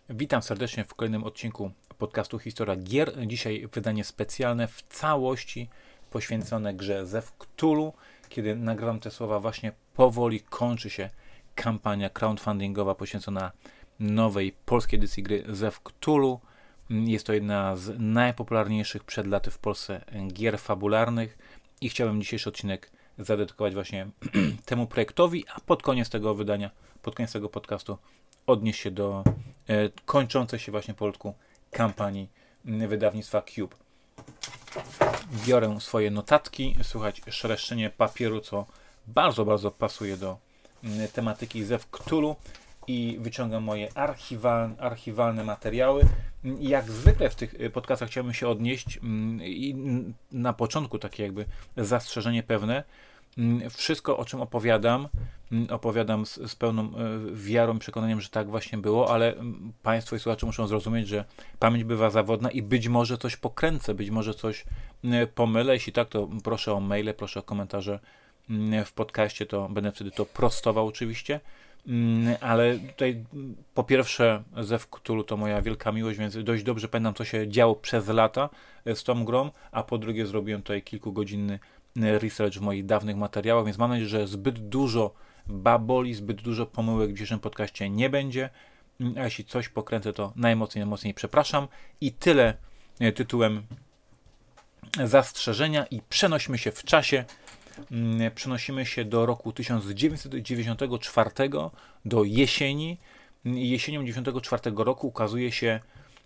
Witam serdecznie w kolejnym odcinku podcastu Historia Gier. Dzisiaj wydanie specjalne w całości poświęcone grze Zew Cthulhu. Kiedy nagrywam te słowa, właśnie powoli kończy się kampania crowdfundingowa poświęcona nowej polskiej edycji gry Zew Cthulhu. Jest to jedna z najpopularniejszych przed laty w Polsce gier fabularnych i chciałem dzisiejszy odcinek zadedykować właśnie temu projektowi, a pod koniec tego wydania, pod koniec tego podcastu odnieść się do kończącej się właśnie powolutku kampanii wydawnictwa Cube. Biorę swoje notatki, słuchać szereszczenie papieru, co bardzo, bardzo pasuje do tematyki Zew Cthulhu i wyciągam moje archiwalne materiały. Jak zwykle w tych podcastach chciałbym się odnieść i na początku takie jakby zastrzeżenie pewne. Wszystko, o czym opowiadam z pełną wiarą i przekonaniem, że tak właśnie było, ale Państwo i słuchacze muszą zrozumieć, że pamięć bywa zawodna i być może coś pokręcę, być może coś pomylę. Jeśli tak, to proszę o maile, proszę o komentarze w podcaście, to będę wtedy to prostował oczywiście. Ale tutaj po pierwsze Zew Cthulhu to moja wielka miłość, więc dość dobrze pamiętam, co się działo przez lata z tą grą, a po drugie zrobiłem tutaj kilkugodzinny research w moich dawnych materiałach, więc mam nadzieję, że zbyt dużo baboli, zbyt dużo pomyłek w dzisiejszym podcaście nie będzie, a jeśli coś pokręcę, to najmocniej przepraszam. I tyle tytułem zastrzeżenia i przenosimy się w czasie. Przenosimy się do roku 1994, do jesieni. Jesienią 1994 roku ukazuje się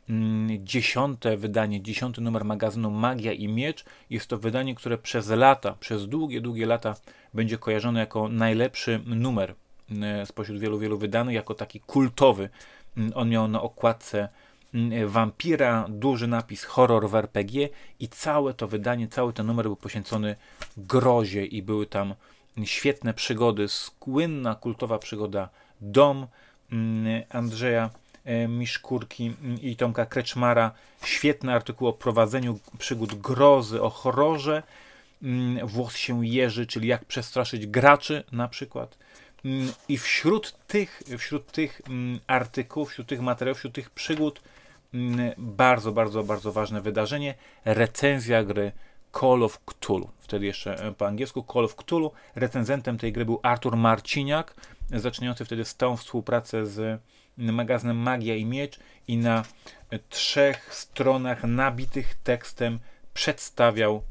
10. wydanie, 10. numer magazynu Magia i Miecz. Jest to wydanie, które przez długie lata będzie kojarzone jako najlepszy numer spośród wielu wydanych, jako taki kultowy. On miał na okładce wampira, duży napis horror w RPG i całe to wydanie, cały ten numer był poświęcony grozie i były tam świetne przygody, słynna kultowa przygoda Dom Andrzeja Miszkurki i Tomka Kreczmara, świetny artykuł o prowadzeniu przygód grozy, o horrorze, Włos się jeży, czyli jak przestraszyć graczy na przykład. I wśród tych artykułów, wśród tych materiałów, wśród tych przygód bardzo ważne wydarzenie, recenzja gry Call of Cthulhu. Wtedy jeszcze po angielsku Call of Cthulhu. Recenzentem tej gry był Artur Marciniak, zaczynający wtedy stałą współpracę z magazynem Magia i Miecz i na 3 stronach nabitych tekstem przedstawiał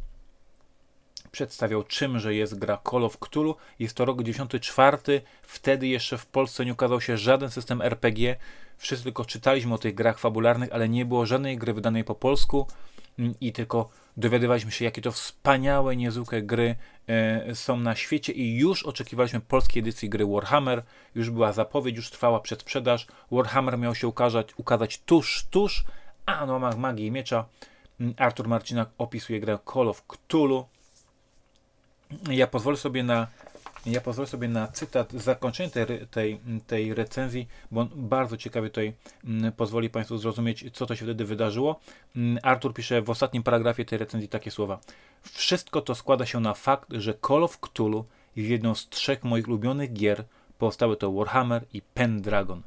czymże jest gra Call of Cthulhu. Jest to rok 94. Wtedy jeszcze w Polsce nie ukazał się żaden system RPG. Wszyscy tylko czytaliśmy o tych grach fabularnych, ale nie było żadnej gry wydanej po polsku i tylko dowiadywaliśmy się, jakie to wspaniałe, niezwykłe gry są na świecie i już oczekiwaliśmy polskiej edycji gry Warhammer. Już była zapowiedź, już trwała przedsprzedaż. Warhammer miał się ukazać tuż, a na łamach Magii i Miecza Artur Marcinak opisuje grę Call of Cthulhu. Ja pozwolę sobie na cytat zakończenia tej recenzji, bo on bardzo ciekawie tutaj pozwoli Państwu zrozumieć, co to się wtedy wydarzyło. Artur pisze w ostatnim paragrafie tej recenzji takie słowa. Wszystko to składa się na fakt, że Call of Cthulhu jest jedną z 3 moich ulubionych gier. Pozostałe to Warhammer i Pendragon.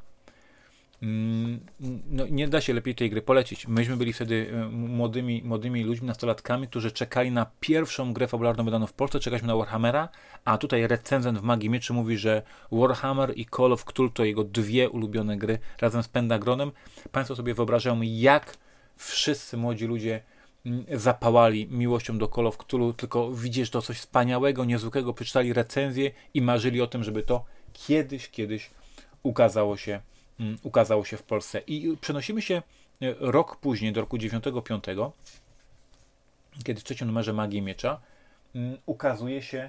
No, nie da się lepiej tej gry polecić. Myśmy byli wtedy młodymi ludźmi, nastolatkami, którzy czekali na pierwszą grę fabularną wydaną w Polsce, czekaliśmy na Warhammera, a tutaj recenzent w Magii Mieczy mówi, że Warhammer i Call of Cthulhu to jego 2 ulubione gry razem z Pendragonem. Państwo sobie wyobrażają, jak wszyscy młodzi ludzie zapałali miłością do Call of Cthulhu, tylko widzisz to coś wspaniałego, niezwykłego, przeczytali recenzję i marzyli o tym, żeby to kiedyś ukazało się w Polsce. I przenosimy się rok później, do roku 95, kiedy w 3. numerze Magii i Miecza ukazuje się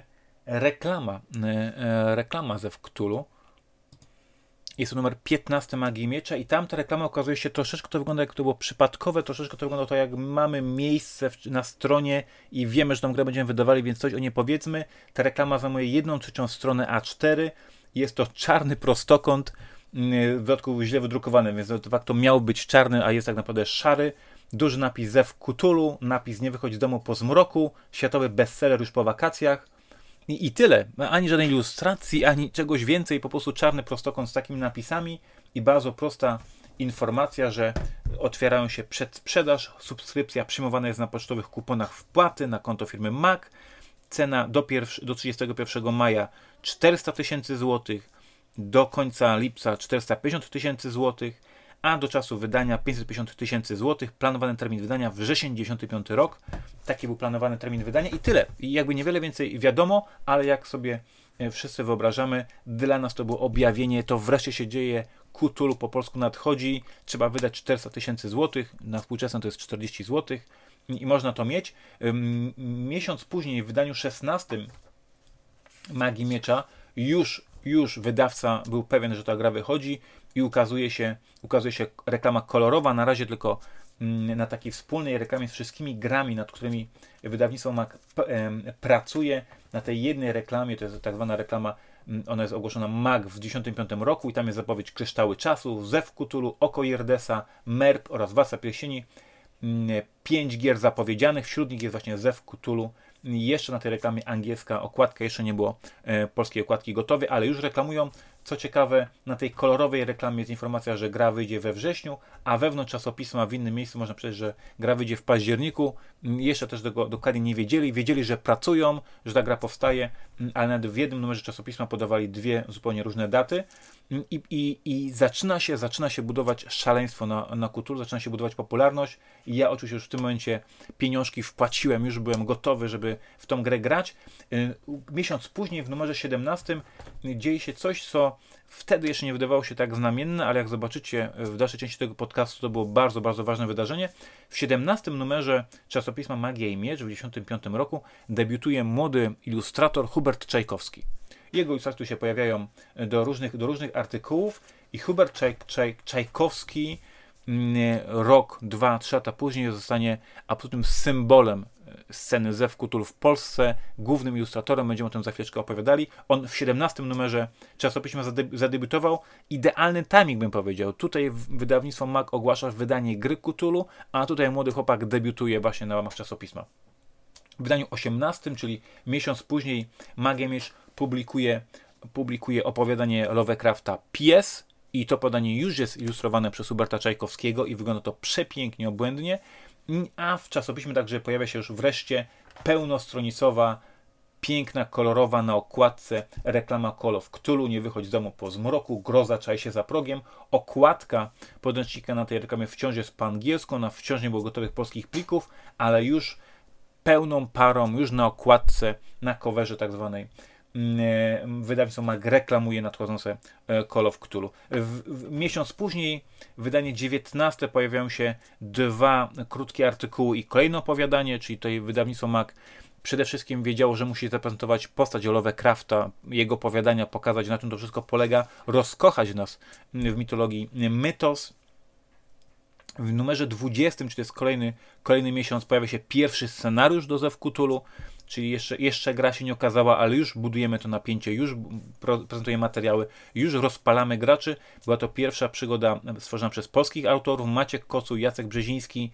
reklama Zew Cthulhu. Jest to numer 15 Magii i Miecza i tam ta reklama okazuje się troszeczkę to wygląda jak to było przypadkowe, troszeczkę to wygląda to jak mamy miejsce na stronie i wiemy, że tą grę będziemy wydawali, więc coś o niej powiedzmy. Ta reklama zajmuje 1/3 stronę A4. Jest to czarny prostokąt, w dodatku źle wydrukowany, więc de facto miał być czarny, a jest tak naprawdę szary. Duży napis Zew Cthulhu, napis nie wychodź z domu po zmroku, światowy bestseller już po wakacjach. I tyle. Ani żadnej ilustracji, ani czegoś więcej, po prostu czarny prostokąt z takimi napisami i bardzo prosta informacja, że otwierają się przedsprzedaż, subskrypcja przyjmowana jest na pocztowych kuponach wpłaty na konto firmy MAG. Cena do 31 maja 400 000 złotych, do końca lipca 450 000 złotych, a do czasu wydania 550 000 złotych. Planowany termin wydania wrzesień 95 rok. Taki był planowany termin wydania i tyle. I jakby niewiele więcej wiadomo, ale jak sobie wszyscy wyobrażamy, dla nas to było objawienie, to wreszcie się dzieje, Cthulhu po polsku nadchodzi, trzeba wydać 400 000 złotych, na współczesne to jest 40 złotych i można to mieć. Miesiąc później, w wydaniu 16 Magii Miecza, już wydawca był pewien, że ta gra wychodzi i ukazuje się reklama kolorowa, na razie tylko na takiej wspólnej reklamie z wszystkimi grami, nad którymi wydawnictwo MAG pracuje. Na tej jednej reklamie, to jest tak zwana reklama, ona jest ogłoszona MAG w 1995 roku i tam jest zapowiedź Kryształy Czasu, Zew Cthulhu, Oko Jerdesa, MERP oraz Władca Pierścieni. 5 gier zapowiedzianych, wśród nich jest właśnie Zew Cthulhu. Jeszcze na tej reklamie angielska okładka, jeszcze nie było polskiej okładki gotowej, ale już reklamują. Co ciekawe, na tej kolorowej reklamie jest informacja, że gra wyjdzie we wrześniu, a wewnątrz czasopisma w innym miejscu można przeczytać, że gra wyjdzie w październiku. Jeszcze też dokładnie nie wiedzieli, że pracują, że ta gra powstaje, ale nawet w jednym numerze czasopisma podawali dwie zupełnie różne daty i zaczyna się budować szaleństwo na Cthulhu, zaczyna się budować popularność i ja oczywiście już w tym momencie pieniążki wpłaciłem, już byłem gotowy, żeby w tą grę grać. Miesiąc później, w numerze 17 dzieje się coś, co wtedy jeszcze nie wydawało się tak znamienne, ale jak zobaczycie w dalszej części tego podcastu, to było bardzo, bardzo ważne wydarzenie. W 17 numerze czasopisma Magia i Miecz w 1995 roku debiutuje młody ilustrator Hubert Czajkowski. Jego ilustracje się pojawiają do różnych artykułów i Hubert Czajkowski rok, 2, 3 lata później zostanie absolutnym symbolem sceny Zew Cthulhu w Polsce, głównym ilustratorem, będziemy o tym za chwileczkę opowiadali. On w 17 numerze czasopisma zadebiutował. Idealny timing, bym powiedział. Tutaj wydawnictwo MAG ogłasza wydanie gry Cthulhu, a tutaj młody chłopak debiutuje właśnie na łamach czasopisma. W wydaniu 18, czyli miesiąc później, Magia Miecz publikuje opowiadanie Lovecrafta Pies i to podanie już jest ilustrowane przez Huberta Czajkowskiego i wygląda to przepięknie, obłędnie. A w czasopiśmie także pojawia się już wreszcie pełnostronicowa, piękna, kolorowa na okładce reklama Call of Cthulhu, nie wychodź z domu po zmroku, groza czai się za progiem. Okładka podręcznika na tej reklamie wciąż jest po angielsku, ona wciąż nie było gotowych polskich plików, ale już pełną parą, już na okładce, na coverze tak zwanej, wydawnictwo MAG reklamuje nadchodzące Call of Cthulhu. Miesiąc później, wydanie 19, pojawiają się dwa krótkie artykuły i kolejne opowiadanie, czyli tutaj wydawnictwo MAG przede wszystkim wiedziało, że musi zaprezentować postać Lovecrafta, jego opowiadania, pokazać, na czym to wszystko polega, rozkochać nas w mitologii mytos. W numerze 20, czyli to jest kolejny miesiąc, pojawia się pierwszy scenariusz do Zew Cthulhu, czyli jeszcze gra się nie okazała, ale już budujemy to napięcie, już prezentujemy materiały, już rozpalamy graczy. Była to pierwsza przygoda stworzona przez polskich autorów, Maciek Kocuł, Jacek Brzeziński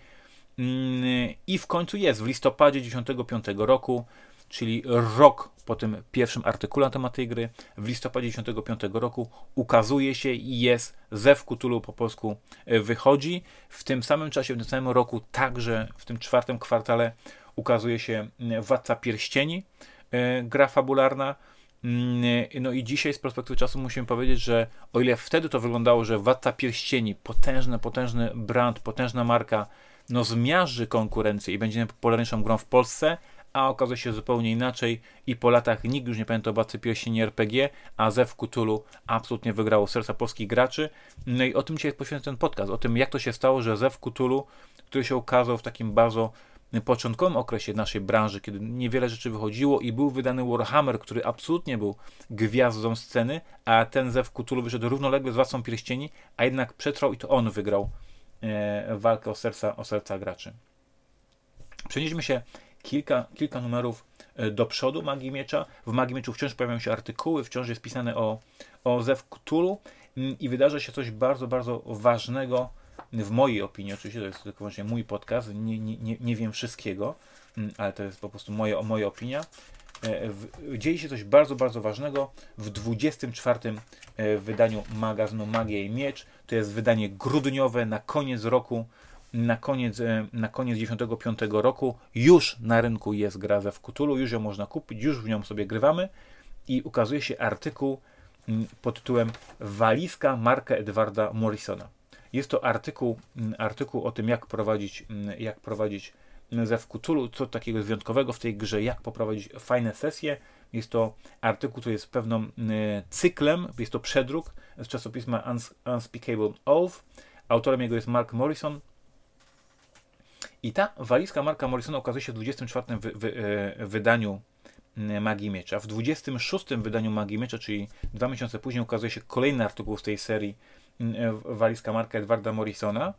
i w końcu jest w listopadzie 1995 roku, czyli rok po tym pierwszym artykule na temat tej gry, w listopadzie 1995 roku ukazuje się i jest Zew Cthulhu po polsku wychodzi. W tym samym czasie, w tym samym roku, także w tym czwartym kwartale ukazuje się Władca Pierścieni, gra fabularna. No i dzisiaj z perspektywy czasu musimy powiedzieć, że o ile wtedy to wyglądało, że Władca Pierścieni, potężny brand, potężna marka, no zmiażdży konkurencję i będzie najpopularniejszą grą w Polsce, a okazuje się zupełnie inaczej i po latach nikt już nie pamięta o Władcy Pierścieni RPG, a Zew Cthulhu absolutnie wygrało serca polskich graczy. No i o tym dzisiaj poświęcę ten podcast, o tym jak to się stało, że Zew Cthulhu, który się ukazał w takim bardzo początkowym okresie naszej branży, kiedy niewiele rzeczy wychodziło i był wydany Warhammer, który absolutnie był gwiazdą sceny, a ten Zew Cthulhu wyszedł równolegle z Władcą Pierścieni, a jednak przetrwał i to on wygrał walkę o serca graczy. Przenieśmy się kilka numerów do przodu Magii Miecza. W Magii Mieczu wciąż pojawiają się artykuły, wciąż jest pisane o Zew Cthulhu i wydarza się coś bardzo, bardzo ważnego w mojej opinii. Oczywiście to jest tylko właśnie mój podcast, nie wiem wszystkiego, ale to jest po prostu moja opinia. Dzieje się coś bardzo, bardzo ważnego w 24. Wydaniu magazynu Magia i Miecz. To jest wydanie grudniowe na koniec roku, na koniec 95 roku. Już na rynku jest gra Zew Cthulhu, już ją można kupić, już w nią sobie grywamy i ukazuje się artykuł pod tytułem Walizka Marka Edwarda Morrisona. Jest to artykuł o tym, jak prowadzić Zew Cthulhu, co takiego jest wyjątkowego w tej grze, jak poprowadzić fajne sesje. Jest to artykuł, który jest pewnym cyklem, jest to przedruk z czasopisma Unspeakable Oath. Autorem jego jest Mark Morrison. I ta walizka Marka Morrisona ukazuje się w 24. wydaniu Magii Miecza. W 26. wydaniu Magii Miecza, czyli 2 miesiące później, ukazuje się kolejny artykuł z tej serii walizka Marka Edwarda Morrisona.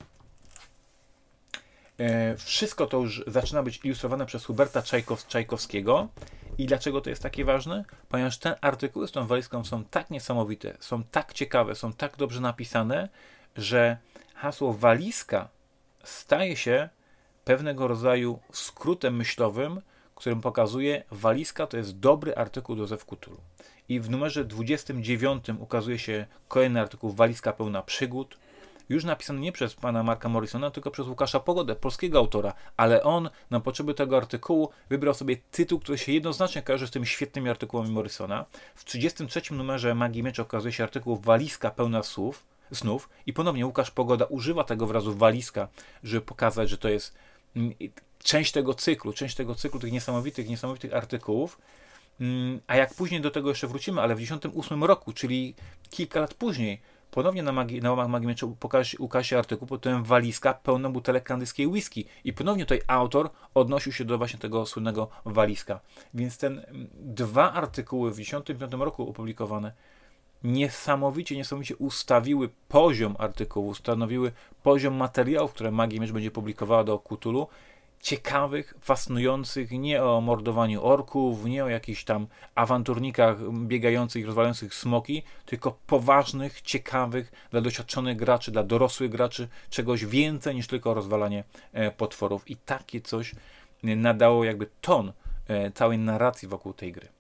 Wszystko to już zaczyna być ilustrowane przez Huberta Czajkowskiego. I dlaczego to jest takie ważne? Ponieważ te artykuły z tą walizką są tak niesamowite, są tak ciekawe, są tak dobrze napisane, że hasło walizka staje się pewnego rodzaju skrótem myślowym, którym pokazuje, walizka to jest dobry artykuł do Zew Cthulhu. I w numerze 29 ukazuje się kolejny artykuł Walizka pełna przygód, już napisany nie przez pana Marka Morrisona, tylko przez Łukasza Pogodę, polskiego autora, ale on na potrzeby tego artykułu wybrał sobie tytuł, który się jednoznacznie kojarzy z tymi świetnymi artykułami Morrisona. W 33 numerze Magii Miecza ukazuje się artykuł Walizka pełna snów i ponownie Łukasz Pogoda używa tego wyrazu walizka, żeby pokazać, że to jest część tego cyklu, tych niesamowitych artykułów. A jak później do tego jeszcze wrócimy, ale w 1998 roku, czyli kilka lat później, ponownie na łamach Magii Miecza ukaże się artykuł pod tytułem Walizka pełna butelek kandyjskiej whisky. I ponownie tutaj autor odnosił się do właśnie tego słynnego walizka. Więc dwa artykuły w 1995 roku opublikowane niesamowicie ustawiły poziom artykułu, stanowiły poziom materiałów, które Magia Miecz będzie publikowała do Cthulhu. Ciekawych, fascynujących, nie o mordowaniu orków, nie o jakichś tam awanturnikach biegających, rozwalających smoki, tylko poważnych, ciekawych, dla doświadczonych graczy, dla dorosłych graczy, czegoś więcej niż tylko rozwalanie potworów. I takie coś nadało jakby ton całej narracji wokół tej gry.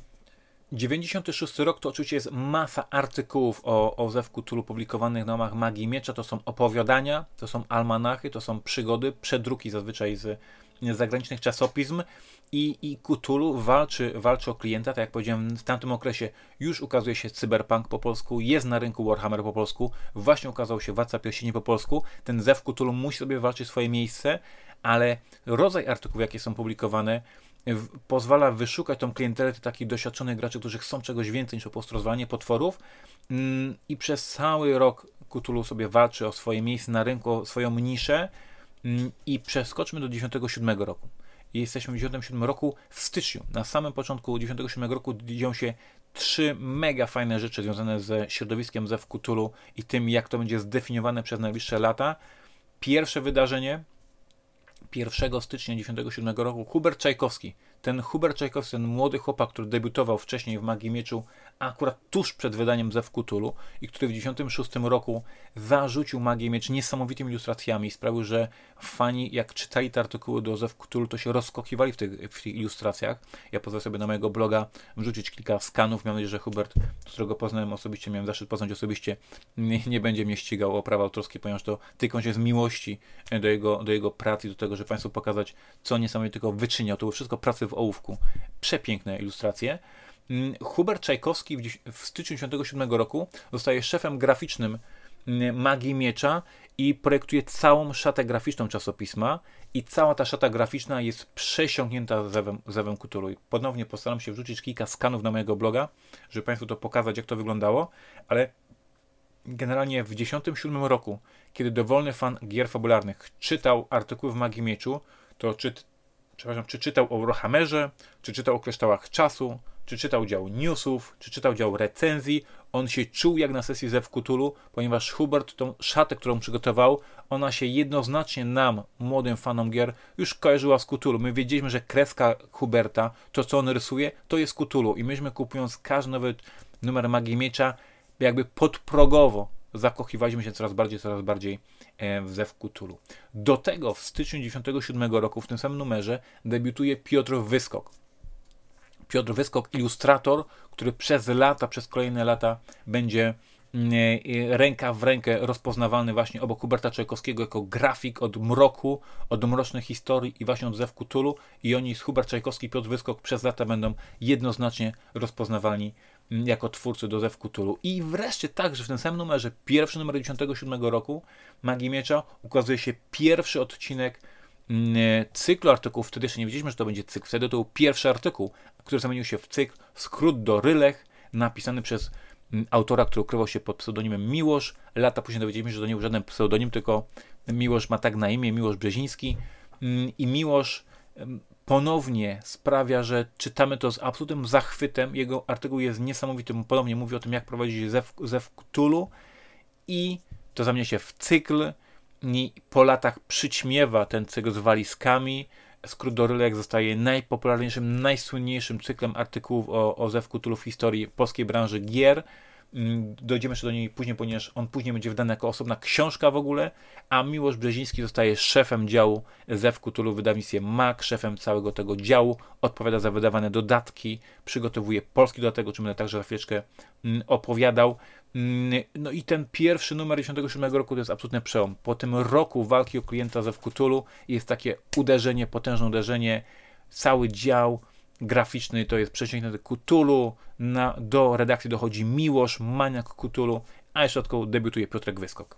96 rok to oczywiście jest masa artykułów o Zew Cthulhu publikowanych na łamach Magii Miecza. To są opowiadania, to są almanachy, to są przygody, przedruki zazwyczaj z zagranicznych czasopism i Cthulhu walczy o klienta. Tak jak powiedziałem, w tamtym okresie już ukazuje się Cyberpunk po polsku, jest na rynku Warhammer po polsku, właśnie ukazał się Władca Pierścieni po polsku. Ten Zew Cthulhu musi sobie walczyć swoje miejsce, ale rodzaj artykułów, jakie są publikowane, pozwala wyszukać tą klientelę takich doświadczonych graczy, którzy chcą czegoś więcej niż po prostu rozwalanie potworów i przez cały rok Cthulhu sobie walczy o swoje miejsce na rynku, o swoją niszę i przeskoczmy do 97 roku. I jesteśmy w 97 roku w styczniu. Na samym początku 97 roku dzieją się 3 mega fajne rzeczy związane ze środowiskiem Zew Cthulhu i tym, jak to będzie zdefiniowane przez najbliższe lata. Pierwsze wydarzenie 1 stycznia 1997 roku Hubert Czajkowski. Ten młody chłopak, który debiutował wcześniej w Magii Mieczu, akurat tuż przed wydaniem Zew Cthulhu i który w 1996 roku zarzucił Magię Miecz niesamowitymi ilustracjami. Sprawił, że fani, jak czytali te artykuły do Zew Cthulhu, to się rozkochiwali w tych ilustracjach. Ja pozwolę sobie na mojego bloga wrzucić kilka skanów. Mam nadzieję, że Hubert, którego poznałem osobiście, miałem zaszczyt poznać osobiście, nie będzie mnie ścigał o prawa autorskie, ponieważ to tylko się z miłości do jego pracy, do tego, żeby Państwu pokazać, co niesamowitego wyczyniał. To były wszystko prace w ołówku. Przepiękne ilustracje. Hubert Czajkowski w styczniu 1997 roku zostaje szefem graficznym Magii Miecza i projektuje całą szatę graficzną czasopisma i cała ta szata graficzna jest przesiąknięta Zewem Cthulhu. I ponownie postaram się wrzucić kilka skanów na mojego bloga, żeby Państwu to pokazać, jak to wyglądało, ale generalnie w 1997 roku, kiedy dowolny fan gier fabularnych czytał artykuły w Magii Mieczu, to czy czytał o Warhammerze, czy czytał o Kryształach Czasu, czy czytał dział newsów, czy czytał dział recenzji, on się czuł jak na sesji Zew Cthulhu, ponieważ Hubert tą szatę, którą przygotował, ona się jednoznacznie nam, młodym fanom gier, już kojarzyła z Cthulhu. My wiedzieliśmy, że kreska Huberta, to co on rysuje, to jest Cthulhu i myśmy, kupując każdy nowy numer Magii Miecza, jakby podprogowo zakochiwaliśmy się coraz bardziej w Zew Cthulhu. Do tego w styczniu 1997 roku w tym samym numerze debiutuje Piotr Wyskok. Piotr Wyskok, ilustrator, który przez kolejne lata będzie ręka w rękę rozpoznawalny właśnie obok Huberta Czajkowskiego jako grafik od mroku, od mrocznych historii i właśnie od Zew Cthulhu, i oni z Hubert Czajkowski i Piotr Wyskok przez lata będą jednoznacznie rozpoznawalni jako twórcy do Zew Cthulhu. I wreszcie także w tym samym numerze, pierwszy numer 97 roku Magii Miecza, ukazuje się pierwszy odcinek cyklu artykułów. Wtedy jeszcze nie wiedzieliśmy, że to będzie cykl. Wtedy to był pierwszy artykuł, który zamienił się w cykl Skrót do Rylech, napisany przez autora, który ukrywał się pod pseudonimem Miłosz. Lata później dowiedzieliśmy się, że to nie był żaden pseudonim, tylko Miłosz ma tak na imię, Miłosz Brzeziński. I Miłosz ponownie sprawia, że czytamy to z absolutnym zachwytem. Jego artykuł jest niesamowity, ponownie mówi o tym, jak prowadzić Zew Cthulhu, i to zamienia się w cykl. I po latach przyćmiewa ten cykl z walizkami. Skrót do Rylek zostaje najpopularniejszym, najsłynniejszym cyklem artykułów o Zew Cthulhu w historii polskiej branży gier. Dojdziemy jeszcze do niej później, ponieważ on później będzie wydany jako osobna książka w ogóle, a Miłosz Brzeziński zostaje szefem działu Zew Cthulhu w wydawnictwie MAK, szefem całego tego działu, odpowiada za wydawane dodatki, przygotowuje polski dodatek, o czym będę także za chwileczkę opowiadał. No i ten pierwszy numer 97 roku to jest absolutny przełom. Po tym roku walki o klienta Zew Cthulhu jest takie uderzenie, potężne uderzenie, cały dział graficzny to jest przeciągnięty Cthulhu, do redakcji dochodzi Miłosz, maniak Cthulhu, a jeszcze dodatkowo debiutuje Piotrek Wyskok.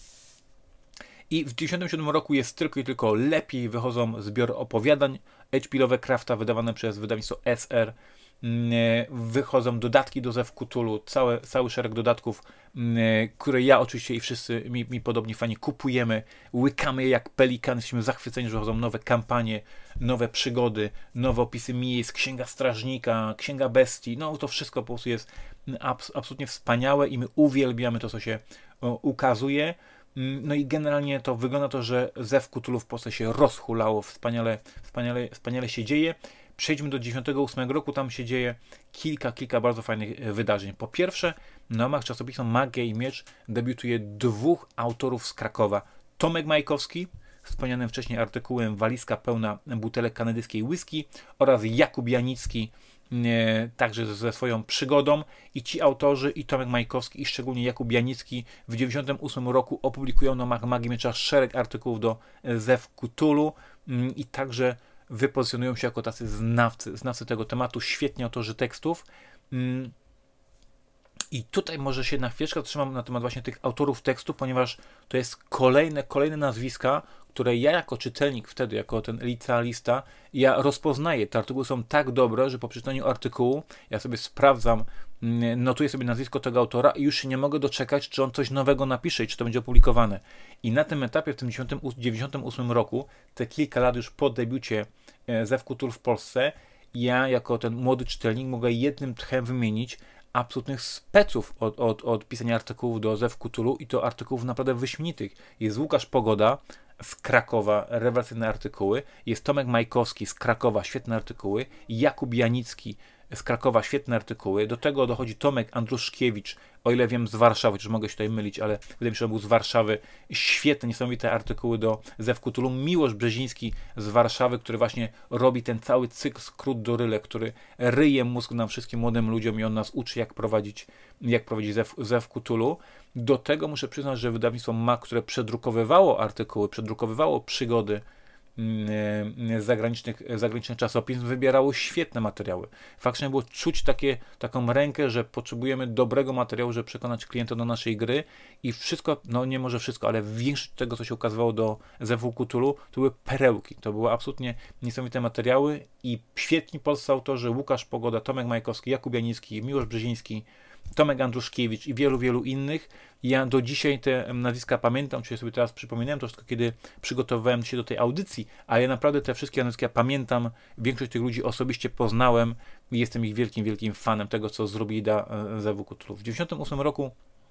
I w 1997 roku jest tylko i tylko lepiej. Wychodzą zbiory opowiadań H.P. Lovecrafta wydawane przez wydawnictwo SR. Wychodzą dodatki do Zew Cthulhu, cały szereg dodatków, które ja oczywiście i wszyscy mi podobni fani kupujemy, łykamy je jak pelikan, jesteśmy zachwyceni, że wychodzą nowe kampanie, nowe przygody, nowe opisy miejsc, Księga Strażnika, Księga Bestii, no to wszystko po prostu jest absolutnie wspaniałe i my uwielbiamy to, co się ukazuje. No i generalnie to wygląda to, że Zew Cthulhu w Polsce się rozhulało, wspaniale się dzieje. Przejdźmy do 1998 roku, tam się dzieje kilka bardzo fajnych wydarzeń. Po pierwsze, na łamach czasopisma Magia i Miecz debiutuje dwóch autorów z Krakowa. Tomek Majkowski, wspomnianym wcześniej artykułem Walizka pełna butelek kanadyjskiej whisky, oraz Jakub Janicki, także ze swoją przygodą. I ci autorzy, i Tomek Majkowski, i szczególnie Jakub Janicki w 1998 roku opublikują na łamach Magii Miecza szereg artykułów do Zew Cthulhu i także wypozycjonują się jako tacy znawcy tego tematu, świetni autorzy tekstów. I tutaj może się na chwileczkę zatrzymam na temat właśnie tych autorów tekstu, ponieważ to jest kolejne nazwiska, które ja jako czytelnik wtedy, jako ten licealista, ja rozpoznaję. Te artykuły są tak dobre, że po przeczytaniu artykułu ja sobie sprawdzam, notuję sobie nazwisko tego autora i już się nie mogę doczekać, czy on coś nowego napisze i czy to będzie opublikowane. I na tym etapie, w tym 1998 roku, te kilka lat już po debiucie Zew Cthulhu w Polsce, ja jako ten młody czytelnik mogę jednym tchem wymienić absolutnych speców od pisania artykułów do Zew Cthulhu, i to artykułów naprawdę wyśmienitych. Jest Łukasz Pogoda z Krakowa, rewelacyjne artykuły, jest Tomek Majkowski z Krakowa, świetne artykuły, Jakub Janicki z Krakowa, świetne artykuły, do tego dochodzi Tomek Andruszkiewicz, o ile wiem z Warszawy, chociaż mogę się tutaj mylić, ale wydaje mi się, że był z Warszawy, świetne, niesamowite artykuły do Zew Cthulhu, Miłosz Brzeziński z Warszawy, który właśnie robi ten cały cykl Skrót do Rylek, który ryje mózg nam wszystkim młodym ludziom i on nas uczy, jak prowadzić Zew Cthulhu. Do tego muszę przyznać, że wydawnictwo MAK, które przedrukowywało artykuły, przedrukowywało przygody zagranicznych czasopism, wybierało świetne materiały. Faktycznie było czuć taką rękę, że potrzebujemy dobrego materiału, żeby przekonać klienta do naszej gry, i wszystko, no nie może wszystko, ale większość tego, co się ukazywało do Zew Cthulhu, to były perełki. To były absolutnie niesamowite materiały i świetni polscy autorzy: Łukasz Pogoda, Tomek Majkowski, Jakub Janicki, Miłosz Brzeziński, Tomek Andruszkiewicz i wielu innych. Ja do dzisiaj te nazwiska pamiętam, czyli sobie teraz przypominałem to wszystko, kiedy przygotowywałem się do tej audycji, ale ja naprawdę te wszystkie nazwiska pamiętam, większość tych ludzi osobiście poznałem i jestem ich wielkim fanem tego, co zrobili dla Zew Cthulhu. W 1998 roku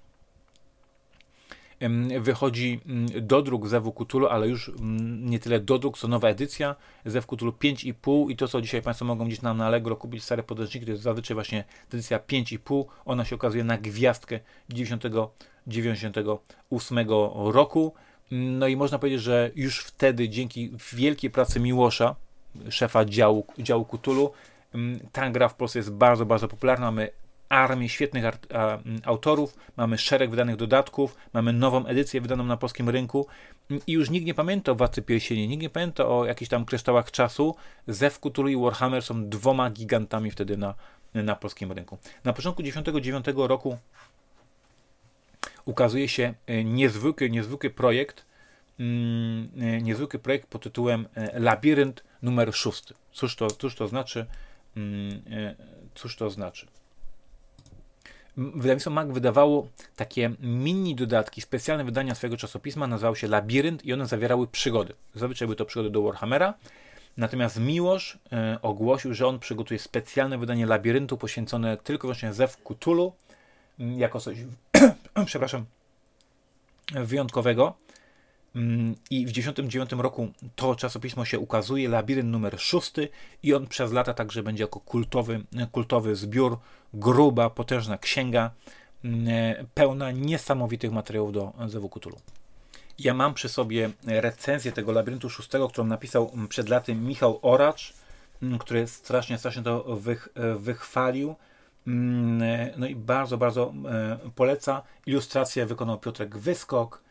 wychodzi dodruk Zew Cthulhu, ale już nie tyle dodruk, co nowa edycja Zew Cthulhu 5,5, i to, co dzisiaj Państwo mogą gdzieś nam na Allegro kupić, stare podręczniki, to jest zazwyczaj właśnie edycja 5,5, ona się okazuje na gwiazdkę 98 roku. No i można powiedzieć, że już wtedy, dzięki wielkiej pracy Miłosza, szefa działu Cthulhu, ta gra w Polsce jest bardzo popularna. Mamy armię świetnych autorów, mamy szereg wydanych dodatków, mamy nową edycję wydaną na polskim rynku i już nikt nie pamięta o Władcy Pierścieni, nikt nie pamięta o jakichś tam kryształach czasu. Zew Cthulhu i Warhammer są dwoma gigantami wtedy na polskim rynku. Na początku 1999 roku ukazuje się niezwykły projekt pod tytułem Labirynt numer 6. Cóż to znaczy? Wydawnictwo MAG wydawało takie mini dodatki, specjalne wydania swojego czasopisma, nazywało się Labirynt i one zawierały przygody. Zazwyczaj były to przygody do Warhammera. Natomiast Miłosz ogłosił, że on przygotuje specjalne wydanie Labiryntu poświęcone tylko właśnie Zew Cthulhu jako coś wyjątkowego. I w 1999 roku to czasopismo się ukazuje, Labirynt numer 6 i on przez lata także będzie jako kultowy zbiór, gruba, potężna księga, pełna niesamowitych materiałów do Zewu Cthulhu. Ja mam przy sobie recenzję tego Labiryntu 6, którą napisał przed laty Michał Oracz, który strasznie to wychwalił. No i bardzo poleca. Ilustrację wykonał Piotrek Wyskok,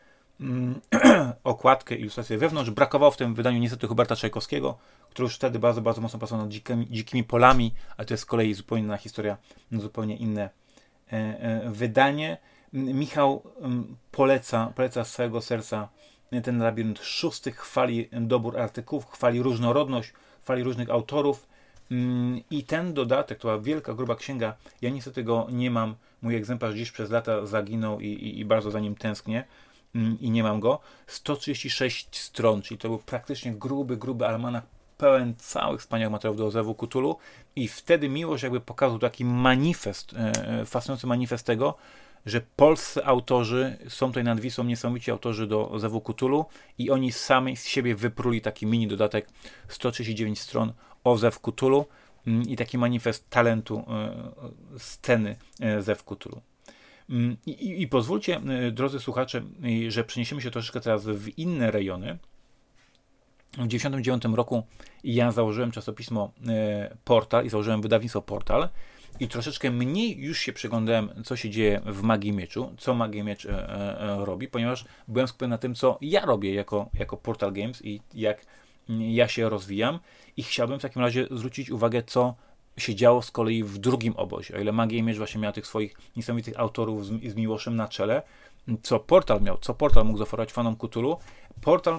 okładkę, ilustrację wewnątrz. Brakowało w tym wydaniu niestety Huberta Czajkowskiego, który już wtedy bardzo mocno pracował nad dzikimi polami, ale to jest z kolei zupełnie inna historia, zupełnie inne wydanie. Michał poleca z całego serca ten Labirynt 6, chwali dobór artykułów, chwali różnorodność, chwali różnych autorów i ten dodatek, to była wielka, gruba księga, ja niestety go nie mam, mój egzemplarz dziś przez lata zaginął i bardzo za nim tęsknię i nie mam go. 136 stron, czyli to był praktycznie gruby almanach pełen całych wspaniałych materiałów do Zewu Cthulhu i wtedy Miłosz jakby pokazał taki manifest, fascynujący manifest tego, że polscy autorzy są tutaj nad Wisłą, niesamowici autorzy do Zewu Cthulhu i oni sami z siebie wypruli taki mini dodatek 139 stron o Zew Cthulhu i taki manifest talentu sceny Zew Cthulhu. I pozwólcie, drodzy słuchacze, że przeniesiemy się troszeczkę teraz w inne rejony. W 1999 roku ja założyłem czasopismo Portal i założyłem wydawnictwo Portal i troszeczkę mniej już się przyglądałem, co się dzieje w Magii Mieczu, co Magia Miecz robi, ponieważ byłem skupiony na tym, co ja robię jako Portal Games i jak ja się rozwijam i chciałbym w takim razie zwrócić uwagę, co się działo z kolei w drugim obozie. O ile Magia Miecz właśnie miała tych swoich niesamowitych autorów z Miłoszem na czele, co Portal mógł zaoferować fanom Cthulhu, Portal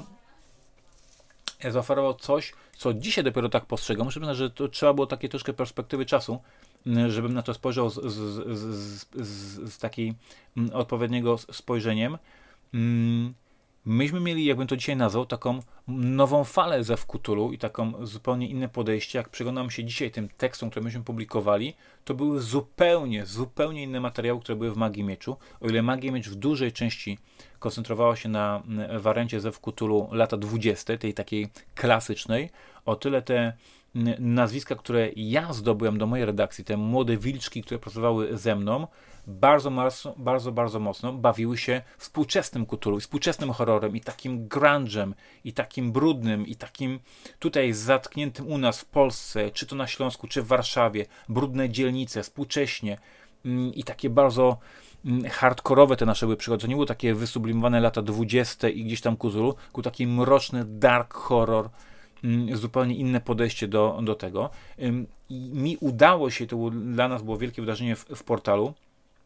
zaoferował coś, co dzisiaj dopiero tak postrzegam. Muszę przyznać, że to trzeba było takiej troszkę perspektywy czasu, żebym na to spojrzał z takiej odpowiedniego spojrzeniem. Myśmy mieli, jakbym to dzisiaj nazwał, taką nową falę Zew Cthulhu i taką zupełnie inne podejście. Jak przyglądam się dzisiaj tym tekstom, które myśmy publikowali, to były zupełnie inne materiały, które były w Magii Mieczu. O ile Magia Miecz w dużej części koncentrowała się na wariancie Zew Cthulhu lata 20, tej takiej klasycznej, o tyle te nazwiska, które ja zdobyłem do mojej redakcji, te młode wilczki, które pracowały ze mną, bardzo mocno bawiły się współczesnym Cthulhu, współczesnym horrorem i takim grunge'em, i takim brudnym, i takim tutaj zatkniętym u nas w Polsce, czy to na Śląsku, czy w Warszawie, brudne dzielnice, współcześnie i takie bardzo hardkorowe te nasze były przygody. To nie było takie wysublimowane lata 20 i gdzieś tam Cthulhu, tylko taki mroczny dark horror, zupełnie inne podejście do tego. I mi udało się, dla nas było wielkie wydarzenie w Portalu,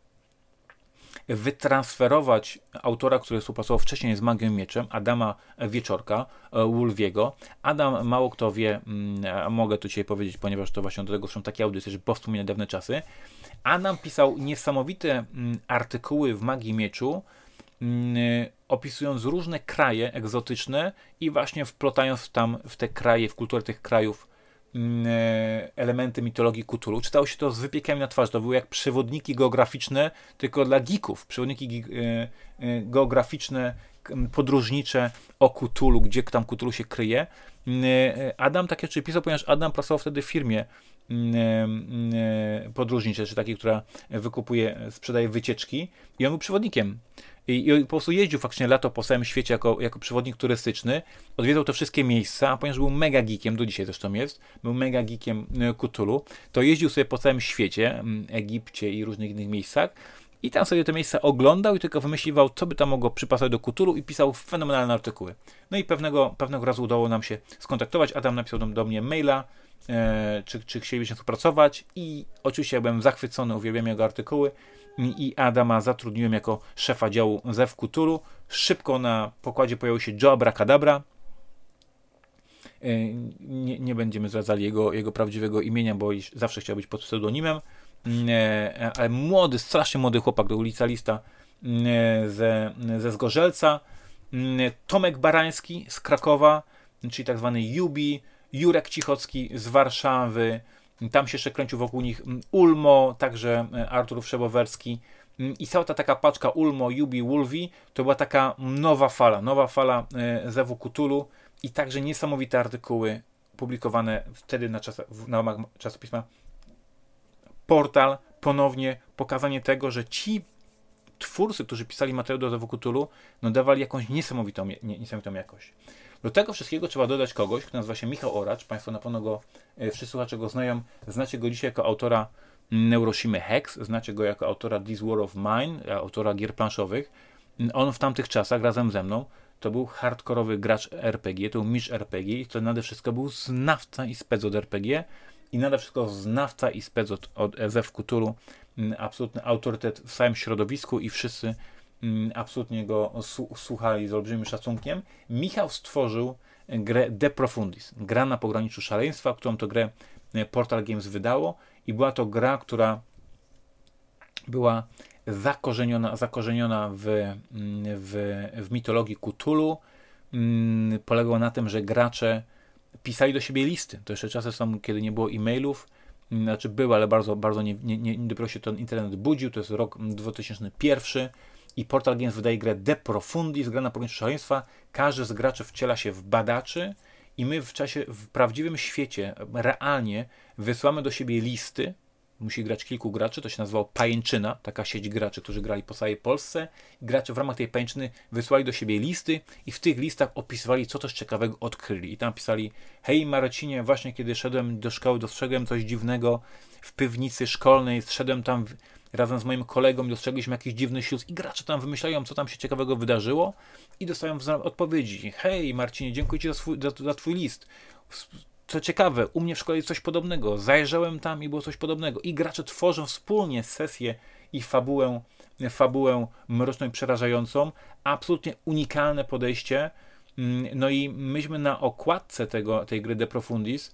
wytransferować autora, który współpracował wcześniej z Magią Mieczem, Adama Wieczorka, Wolfiego. Adam mało kto wie, a mogę tu dzisiaj powiedzieć, ponieważ to właśnie do tego są takie audycje, żeby powspominać dawne czasy. Adam pisał niesamowite artykuły w Magii Mieczu, opisując różne kraje egzotyczne i właśnie wplotając tam w te kraje, w kulturę tych krajów elementy mitologii Cthulhu. Czytało się to z wypiekami na twarzy. To były jak przewodniki geograficzne, tylko dla geeków. Przewodniki geograficzne, podróżnicze o Cthulhu, gdzie tam Cthulhu się kryje. Adam takie rzeczy pisał, ponieważ Adam pracował wtedy w firmie podróżniczej, czy takiej, która sprzedaje wycieczki i on był przewodnikiem. I po prostu jeździł faktycznie lato po całym świecie jako przewodnik turystyczny, odwiedzał te wszystkie miejsca, a ponieważ był mega geekiem, do dzisiaj zresztą jest, był mega geekiem Cthulhu, to jeździł sobie po całym świecie, Egipcie i różnych innych miejscach, i tam sobie te miejsca oglądał i tylko wymyśliwał, co by tam mogło przypasować do Cthulhu, i pisał fenomenalne artykuły. No i pewnego razu udało nam się skontaktować. Adam napisał do mnie maila, czy chcielibyśmy współpracować, i oczywiście ja byłem zachwycony, uwielbiam jego artykuły, i Adama zatrudniłem jako szefa działu Zew Cthulhu. Szybko na pokładzie pojawił się Joe Abracadabra. Nie będziemy zdradzali jego prawdziwego imienia, bo zawsze chciał być pod pseudonimem, ale strasznie młody chłopak, do ulicalista ze Zgorzelca. Tomek Barański z Krakowa, czyli tak zwany Jubi, Jurek Cichocki z Warszawy, tam się jeszcze kręcił wokół nich Ulmo, także Artur Wszebowerski, i cała ta taka paczka Ulmo, Jubi, Wolvi to była taka nowa fala Zewu Cthulhu, i także niesamowite artykuły publikowane wtedy na łamach czasopisma Portal. Ponownie pokazanie tego, że ci twórcy, którzy pisali materiał do Zewu Cthulhu, no dawali jakąś niesamowitą jakość. Do tego wszystkiego trzeba dodać kogoś, kto nazywa się Michał Oracz. Państwo na pewno wszyscy słuchacze go znają. Znacie go dzisiaj jako autora Neuroshimy Hex, znacie go jako autora This War of Mine, autora gier planszowych. On w tamtych czasach razem ze mną to był hardkorowy gracz RPG, to był mistrz RPG, i to nade wszystko był znawca i spec od RPG, i nade wszystko znawca i spec od Zew Cthulhu. Absolutny autorytet w całym środowisku i wszyscy absolutnie go słuchali z olbrzymim szacunkiem. Michał stworzył grę De Profundis, gra na pograniczu szaleństwa, którą to grę Portal Games wydało, i była to gra, która była zakorzeniona w mitologii Cthulhu. Polegała na tym, że gracze pisali do siebie listy. To jeszcze czasy są, kiedy nie było e-mailów, znaczy były, ale bardzo dopiero się ten internet budził. To jest rok 2001 i Portal Games wydaje grę De Profundis, gra na pograniczu szaleństwa. Każdy z graczy wciela się w badaczy i my w prawdziwym świecie realnie wysyłamy do siebie listy. Musi grać kilku graczy, to się nazywało Pajęczyna, taka sieć graczy, którzy grali po całej Polsce. Gracze w ramach tej pajęczyny wysyłali do siebie listy i w tych listach opisywali, co też ciekawego odkryli. I tam pisali: hej Marcinie, właśnie kiedy szedłem do szkoły, dostrzegłem coś dziwnego w piwnicy szkolnej, szedłem tam razem z moim kolegą i dostrzegliśmy jakiś dziwny śluz, i gracze tam wymyślają, co tam się ciekawego wydarzyło, i dostają odpowiedzi: hej Marcinie, dziękuję Ci za Twój list. Co ciekawe, u mnie w szkole jest coś podobnego. Zajrzałem tam i było coś podobnego. I gracze tworzą wspólnie sesję i fabułę mroczną i przerażającą. Absolutnie unikalne podejście. No i myśmy na okładce tej gry De Profundis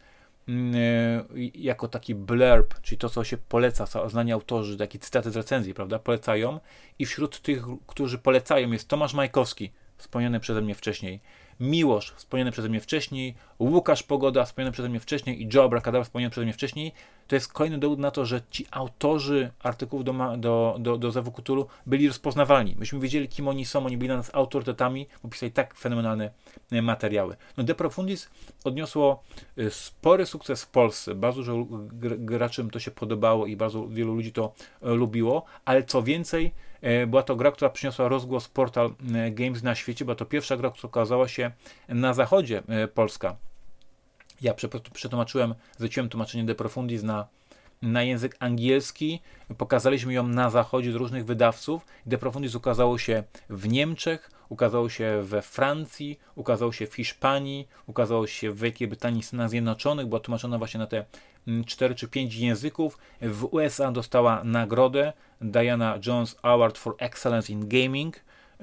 jako taki blurb, czyli to, co się poleca, znani autorzy, takie cytaty z recenzji, prawda, polecają. I wśród tych, którzy polecają, jest Tomasz Majkowski, wspomniany przeze mnie wcześniej, Miłosz, wspomniany przeze mnie wcześniej, Łukasz Pogoda, wspomniany przeze mnie wcześniej, i Joe Abracadabra, wspomniany przeze mnie wcześniej. To jest kolejny dowód na to, że ci autorzy artykułów do Zewu Cthulhu byli rozpoznawalni. Myśmy wiedzieli, kim oni są, oni byli na nas autorytetami, bo pisali tak fenomenalne materiały. No, De Profundis odniosło spory sukces w Polsce. Bardzo dużo graczom to się podobało i bardzo wielu ludzi to lubiło, ale co więcej, była to gra, która przyniosła rozgłos Portal Games na świecie. Była to pierwsza gra, która okazała się na zachodzie polska. Ja zleciłem tłumaczenie De Profundis na język angielski. Pokazaliśmy ją na zachodzie do różnych wydawców. De Profundis ukazało się w Niemczech, ukazało się we Francji, ukazało się w Hiszpanii, ukazało się w Wielkiej Brytanii, Stanach Zjednoczonych. Była tłumaczona właśnie na te 4 czy 5 języków. W USA dostała nagrodę Diana Jones Award for Excellence in Gaming.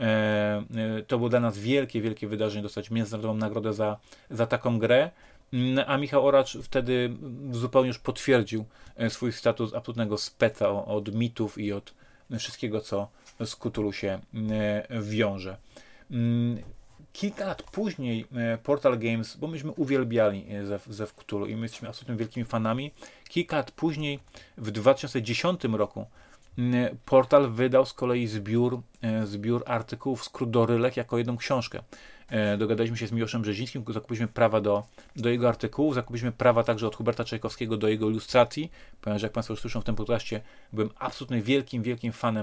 To było dla nas wielkie wydarzenie, dostać międzynarodową nagrodę za taką grę. A Michał Oracz wtedy zupełnie już potwierdził swój status absolutnego speca od mitów i od wszystkiego, co z Cthulhu się wiąże. Kilka lat później Portal Games, bo myśmy uwielbiali Zew Cthulhu i my jesteśmy absolutnie wielkimi fanami, kilka lat później, w 2010 roku, Portal wydał z kolei zbiór artykułów Skródorylek jako jedną książkę. Dogadaliśmy się z Miłoszem Brzezińskim, zakupiliśmy prawa do jego artykułów, zakupiliśmy prawa także od Huberta Czajkowskiego do jego ilustracji, ponieważ jak Państwo już słyszą w tym podcaście, byłem absolutnie wielkim fanem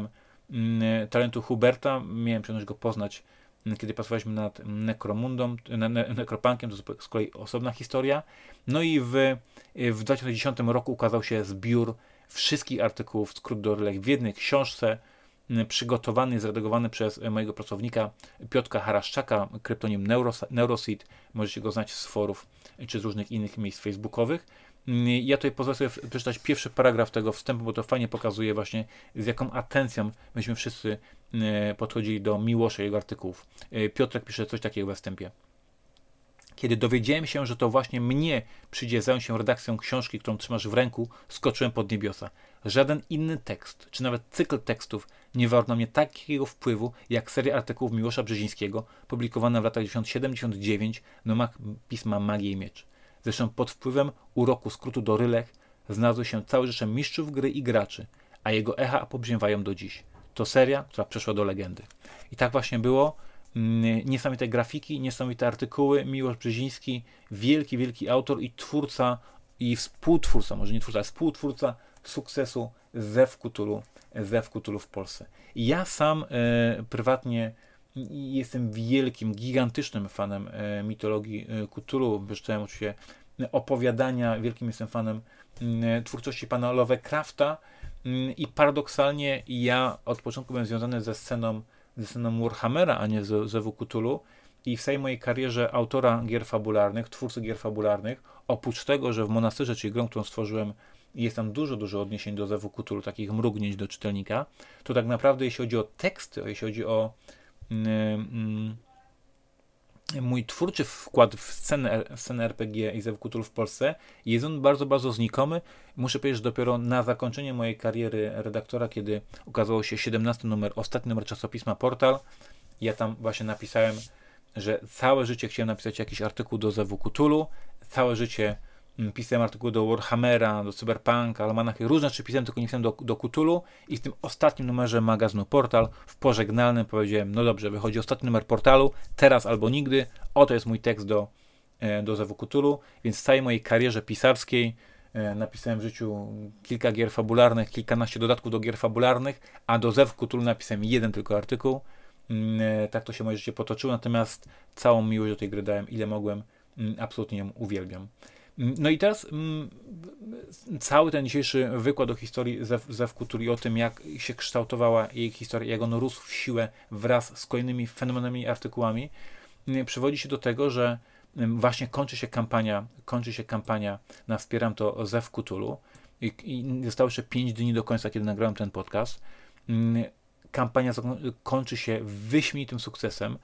talentu Huberta. Miałem przyjemność go poznać, kiedy pracowaliśmy nad Necropunkiem, to z kolei osobna historia. No i w 2010 roku ukazał się zbiór wszystkich artykułów Skrót do Rylek w jednej książce, przygotowany i zredagowany przez mojego pracownika Piotra Haraszczaka, kryptonim Neuroseed. Możecie go znać z forów czy z różnych innych miejsc facebookowych. Ja tutaj pozwolę sobie przeczytać pierwszy paragraf tego wstępu, bo to fajnie pokazuje właśnie, z jaką atencją myśmy wszyscy podchodzili do Miłosza i jego artykułów. Piotrek pisze coś takiego we wstępie. Kiedy dowiedziałem się, że to właśnie mnie przyjdzie zająć się redakcją książki, którą trzymasz w ręku, skoczyłem pod niebiosa. Żaden inny tekst, czy nawet cykl tekstów nie wywarł na mnie takiego wpływu, jak seria artykułów Miłosza Brzezińskiego, publikowana w latach 1979 w domach pisma Magia i Miecz. Zresztą pod wpływem uroku Skrótu do Rylek znalazły się całe rzesze mistrzów gry i graczy, a jego echa pobrzmiewają do dziś. To seria, która przeszła do legendy. I tak właśnie było. Niesamowite grafiki, niesamowite artykuły. Miłosz Brzeziński, wielki, wielki autor i twórca, i współtwórca, może nie twórca, ale współtwórca sukcesu Zew Cthulhu w Polsce. I ja sam prywatnie jestem wielkim, gigantycznym fanem mitologii Cthulhu. Wyczytałem oczywiście opowiadania, wielkim jestem fanem twórczości pana Lovecrafta i paradoksalnie ja od początku byłem związany ze sceną Warhammera, a nie z Zewu Cthulhu. I w całej mojej karierze autora gier fabularnych, twórcy gier fabularnych, oprócz tego, że w Monasterze, czyli grą, którą stworzyłem, jest tam dużo odniesień do Zewu Cthulhu, takich mrugnięć do czytelnika, to tak naprawdę jeśli chodzi o teksty, jeśli chodzi o mój twórczy wkład w scenę RPG i Zew Cthulhu w Polsce, jest on bardzo, bardzo znikomy. Muszę powiedzieć, że dopiero na zakończenie mojej kariery redaktora, kiedy ukazało się 17 numer, ostatni numer czasopisma Portal, ja tam właśnie napisałem, że całe życie chciałem napisać jakiś artykuł do Zewu Cthulhu, całe życie pisałem artykuł do Warhammera, do Cyberpunka, Almanachy, różne rzeczy pisałem, tylko nie pisałem do Cthulhu i w tym ostatnim numerze magazynu Portal, w pożegnalnym powiedziałem, no dobrze, wychodzi ostatni numer Portalu, teraz albo nigdy, oto jest mój tekst do Zewu Cthulhu, więc w całej mojej karierze pisarskiej napisałem w życiu kilka gier fabularnych, kilkanaście dodatków do gier fabularnych, a do Zewu Cthulhu napisałem jeden tylko artykuł. Tak to się moje życie potoczyło, natomiast całą miłość do tej gry dałem, ile mogłem, absolutnie ją uwielbiam. No i teraz cały ten dzisiejszy wykład o historii Zew Cthulhu i o tym, jak się kształtowała jej historia, jak on rósł w siłę wraz z kolejnymi fenomenalnymi artykułami, przywodzi się do tego, że właśnie kończy się kampania na Wspieram to Zew Cthulhu i zostało jeszcze 5 dni do końca, kiedy nagrałem ten podcast. Kampania kończy się wyśmienitym sukcesem.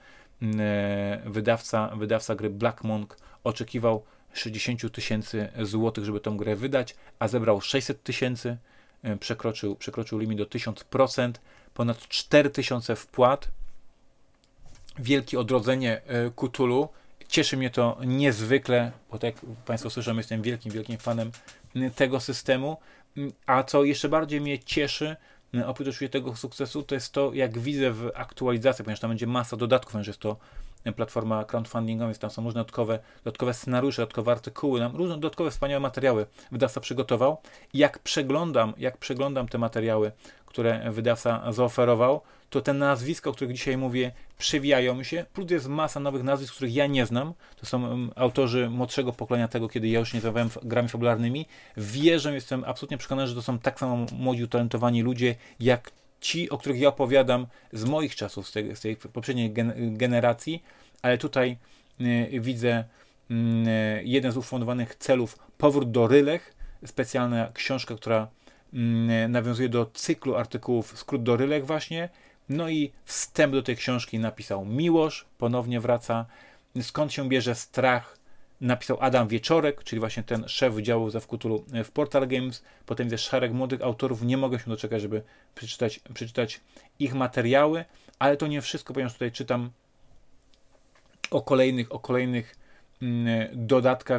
Wydawca gry Black Monk oczekiwał 60 000 złotych, żeby tę grę wydać, a zebrał 600 000, przekroczył limit do 1000%, ponad 4000 wpłat, wielkie odrodzenie Cthulhu. Cieszy mnie to niezwykle, bo tak jak Państwo słyszą, jestem wielkim fanem tego systemu, a co jeszcze bardziej mnie cieszy, oprócz oczywiście tego sukcesu, to jest to, jak widzę w aktualizacji, ponieważ tam będzie masa dodatków, ponieważ jest to platforma crowdfundingowa, więc tam są różne dodatkowe scenariusze, dodatkowe artykuły, różne dodatkowe wspaniałe materiały wydawca przygotował. Jak przeglądam te materiały, które wydawca zaoferował, to te nazwiska, o których dzisiaj mówię, przewijają mi się, plus jest masa nowych nazwisk, których ja nie znam. To są autorzy młodszego pokolenia tego, kiedy ja już nie zajmowałem grami fabularnymi. Jestem absolutnie przekonany, że to są tak samo młodzi, utalentowani ludzie, jak ci, o których ja opowiadam z moich czasów, z tej poprzedniej generacji, ale tutaj widzę jeden z ufundowanych celów, Powrót do Rylek, specjalna książka, która nawiązuje do cyklu artykułów Skrót do Rylek właśnie, no i wstęp do tej książki napisał Miłosz, ponownie wraca, skąd się bierze strach, napisał Adam Wieczorek, czyli właśnie ten szef działu Zew Cthulhu w Portal Games. Potem jest szereg młodych autorów. Nie mogę się doczekać, żeby przeczytać ich materiały, ale to nie wszystko, ponieważ tutaj czytam o kolejnych dodatkach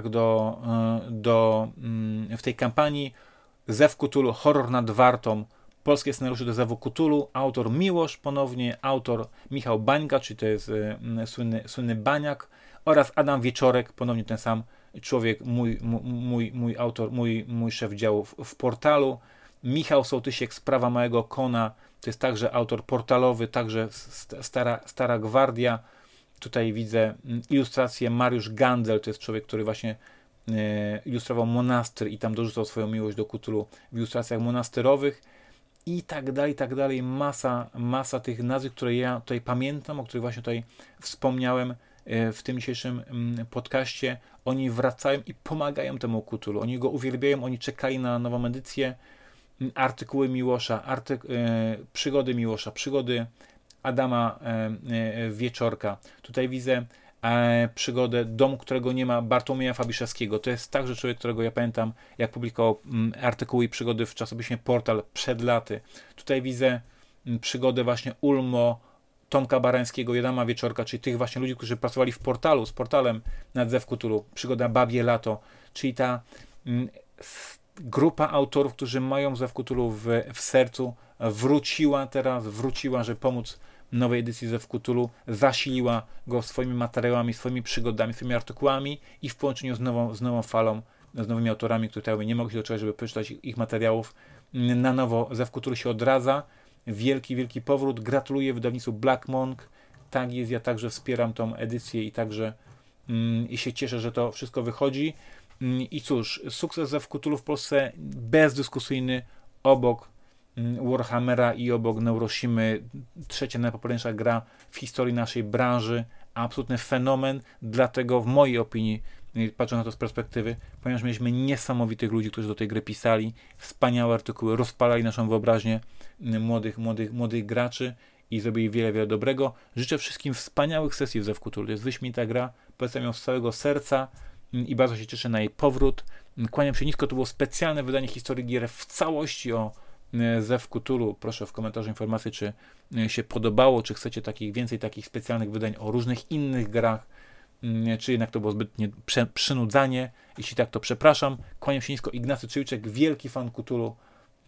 w tej kampanii. Zew Cthulhu, horror nad Wartą, polskie scenariusze do Zewu Cthulhu, autor Miłosz ponownie, autor Michał Bańka, czyli to jest słynny Baniak, oraz Adam Wieczorek, ponownie ten sam człowiek, mój autor, mój szef działu w Portalu. Michał Sołtysiek, Sprawa Małego Kona, to jest także autor portalowy, także Stara Gwardia. Tutaj widzę ilustrację Mariusz Gandzel, to jest człowiek, który właśnie ilustrował Monastyr i tam dorzucał swoją miłość do Cthulhu w ilustracjach monastyrowych i tak dalej, masa tych nazw, które ja tutaj pamiętam, o których właśnie tutaj wspomniałem w tym dzisiejszym podcaście. Oni wracają i pomagają temu Cthulhu, oni go uwielbiają, oni czekali na nową edycję. Artykuły Miłosza, przygody Miłosza, przygody Adama Wieczorka. Tutaj widzę przygodę Dom, którego nie ma, Bartłomieja Fabiszewskiego. To jest także człowiek, którego ja pamiętam, jak publikował artykuły i przygody w czasopiśmie Portal przed laty. Tutaj widzę przygodę właśnie Ulmo, Tomka Barańskiego, Adama Wieczorka, czyli tych właśnie ludzi, którzy pracowali w portalu, z portalem nad Zew Cthulhu. Przygoda Babie Lato, czyli ta grupa autorów, którzy mają Zew Cthulhu w sercu, wróciła, żeby pomóc nowej edycji Zew Cthulhu, zasiliła go swoimi materiałami, swoimi przygodami, swoimi artykułami i w połączeniu z nową falą, z nowymi autorami, którzy nie mogą się doczekać, żeby przeczytać ich materiałów, na nowo Zew Cthulhu się odradza. Wielki powrót. Gratuluję wydawnictwu Black Monk. Tak jest, ja także wspieram tą edycję i także i się cieszę, że to wszystko wychodzi. I cóż, sukces Zew Cthulhu w Polsce bezdyskusyjny, obok Warhammera i obok Neurosimy, trzecia najpopularniejsza gra w historii naszej branży, absolutny fenomen, dlatego w mojej opinii, patrząc na to z perspektywy, ponieważ mieliśmy niesamowitych ludzi, którzy do tej gry pisali, wspaniałe artykuły, rozpalali naszą wyobraźnię młodych graczy i zrobili wiele dobrego. Życzę wszystkim wspaniałych sesji w Zew Cthulhu. To jest wyśmienita gra, polecam ją z całego serca i bardzo się cieszę na jej powrót. Kłaniam się nisko, to było specjalne wydanie historii gier w całości o Zew Cthulhu. Proszę w komentarzu informację, czy się podobało, czy chcecie więcej takich specjalnych wydań o różnych innych grach, czy jednak to było zbytnie przynudzanie. Jeśli tak, to przepraszam. Kłaniam się nisko, Ignacy Trzewiczek, wielki fan Cthulhu,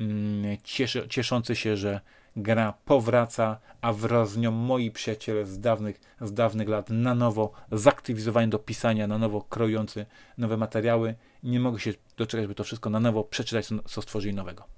cieszący się, że gra powraca, a wraz z nią moi przyjaciele z dawnych lat, na nowo zaktywizowani do pisania, na nowo kreujący nowe materiały. Nie mogę się doczekać, by to wszystko na nowo przeczytać, co stworzyli nowego.